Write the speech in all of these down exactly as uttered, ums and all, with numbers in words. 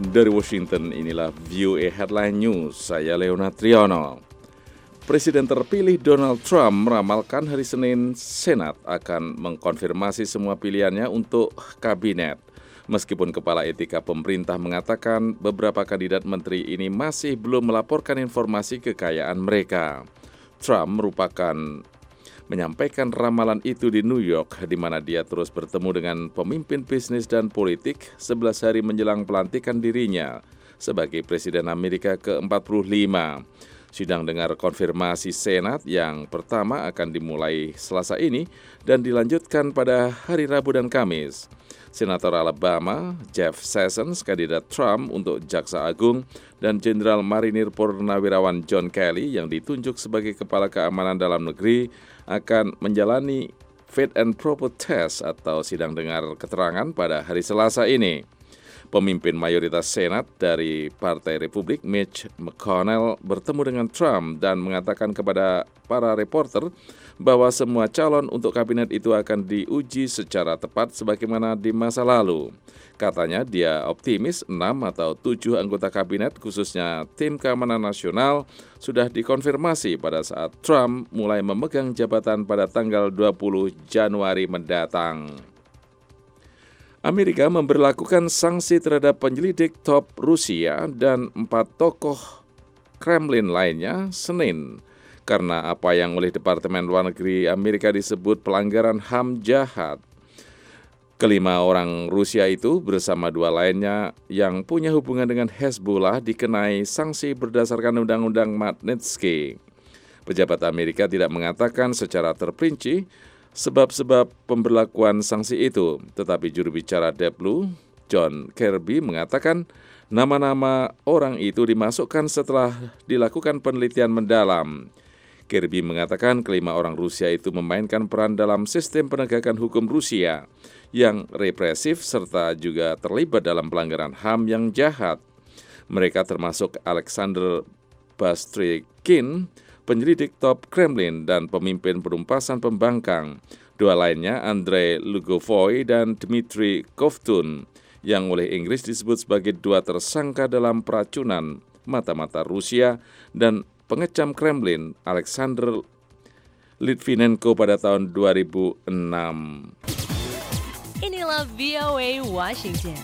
Dari Washington, inilah V O A Headline News, saya Leonard Triono. Presiden terpilih Donald Trump meramalkan hari Senin Senat akan mengkonfirmasi semua pilihannya untuk kabinet. Meskipun Kepala Etika Pemerintah mengatakan beberapa kandidat menteri ini masih belum melaporkan informasi kekayaan mereka. Trump merupakan menyampaikan ramalan itu di New York, di mana dia terus bertemu dengan pemimpin bisnis dan politik sebelas hari menjelang pelantikan dirinya sebagai Presiden Amerika ke empat puluh lima. Sidang dengar konfirmasi Senat yang pertama akan dimulai Selasa ini dan dilanjutkan pada hari Rabu dan Kamis. Senator Alabama, Jeff Sessions, kandidat Trump untuk Jaksa Agung, dan Jenderal Marinir Purnawirawan John Kelly yang ditunjuk sebagai Kepala Keamanan Dalam Negeri akan menjalani fit and proper test atau sidang dengar keterangan pada hari Selasa ini. Pemimpin mayoritas Senat dari Partai Republik, Mitch McConnell, bertemu dengan Trump dan mengatakan kepada para reporter bahwa semua calon untuk kabinet itu akan diuji secara tepat sebagaimana di masa lalu. Katanya dia optimis enam atau tujuh anggota kabinet, khususnya tim keamanan nasional, sudah dikonfirmasi pada saat Trump mulai memegang jabatan pada tanggal dua puluh Januari mendatang. Amerika memberlakukan sanksi terhadap penyelidik top Rusia dan empat tokoh Kremlin lainnya Senin karena apa yang oleh Departemen Luar Negeri Amerika disebut pelanggaran H A M jahat. Kelima orang Rusia itu bersama dua lainnya yang punya hubungan dengan Hezbollah dikenai sanksi berdasarkan Undang-Undang Magnitsky. Pejabat Amerika tidak mengatakan secara terperinci sebab-sebab pemberlakuan sanksi itu, tetapi juru bicara D P L U, John Kirby, mengatakan nama-nama orang itu dimasukkan setelah dilakukan penelitian mendalam. Kirby mengatakan kelima orang Rusia itu memainkan peran dalam sistem penegakan hukum Rusia yang represif serta juga terlibat dalam pelanggaran H A M yang jahat. Mereka termasuk Alexander Bastrykin, penyelidik top Kremlin dan pemimpin penumpasan pembangkang. Dua lainnya, Andrei Lugovoy dan Dmitry Kovtun, yang oleh Inggris disebut sebagai dua tersangka dalam peracunan mata-mata Rusia dan pengecam Kremlin, Alexander Litvinenko pada tahun dua ribu enam. Inilah V O A Washington.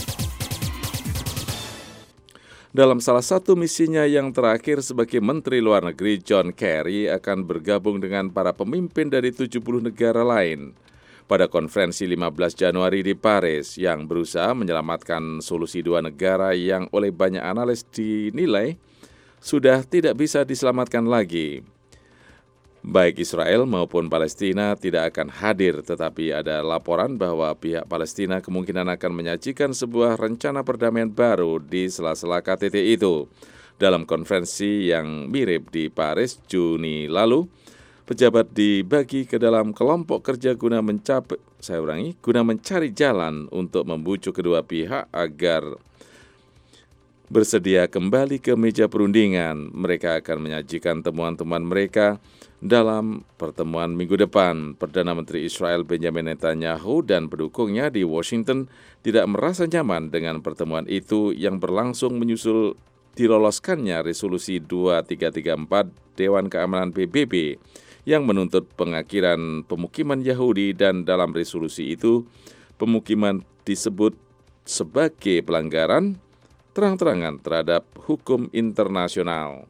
Dalam salah satu misinya yang terakhir sebagai Menteri Luar Negeri, John Kerry akan bergabung dengan para pemimpin dari tujuh puluh negara lain pada konferensi lima belas Januari di Paris yang berusaha menyelamatkan solusi dua negara yang oleh banyak analis dinilai sudah tidak bisa diselamatkan lagi. Baik Israel maupun Palestina tidak akan hadir, tetapi ada laporan bahwa pihak Palestina kemungkinan akan menyajikan sebuah rencana perdamaian baru di sela-sela K T T itu. Dalam konferensi yang mirip di Paris Juni lalu, pejabat dibagi ke dalam kelompok kerja guna mencapai, saya ulangi, guna mencari jalan untuk membujuk kedua pihak agar bersedia kembali ke meja perundingan. Mereka akan menyajikan temuan-temuan mereka dalam pertemuan minggu depan. Perdana Menteri Israel Benjamin Netanyahu dan pendukungnya di Washington tidak merasa nyaman dengan pertemuan itu yang berlangsung menyusul diloloskannya resolusi dua tiga tiga empat Dewan Keamanan P B B yang menuntut pengakhiran pemukiman Yahudi, dan dalam resolusi itu pemukiman disebut sebagai pelanggaran terang-terangan terhadap hukum internasional.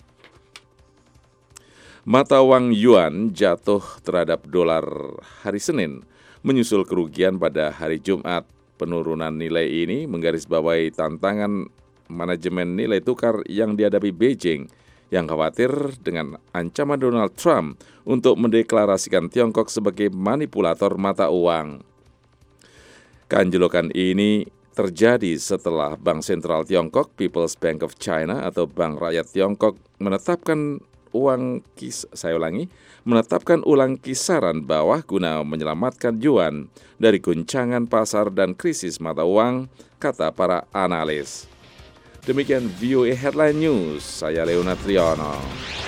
Mata uang yuan jatuh terhadap dolar hari Senin, menyusul kerugian pada hari Jumat. Penurunan nilai ini menggarisbawahi tantangan manajemen nilai tukar yang dihadapi Beijing, yang khawatir dengan ancaman Donald Trump untuk mendeklarasikan Tiongkok sebagai manipulator mata uang. Keanjlokan ini terjadi setelah Bank Sentral Tiongkok, People's Bank of China atau Bank Rakyat Tiongkok menetapkan uang kis, saya ulangi, menetapkan ulang kisaran bawah guna menyelamatkan yuan dari guncangan pasar dan krisis mata uang, kata para analis. Demikian V O A Headline News, saya Leonard Triono.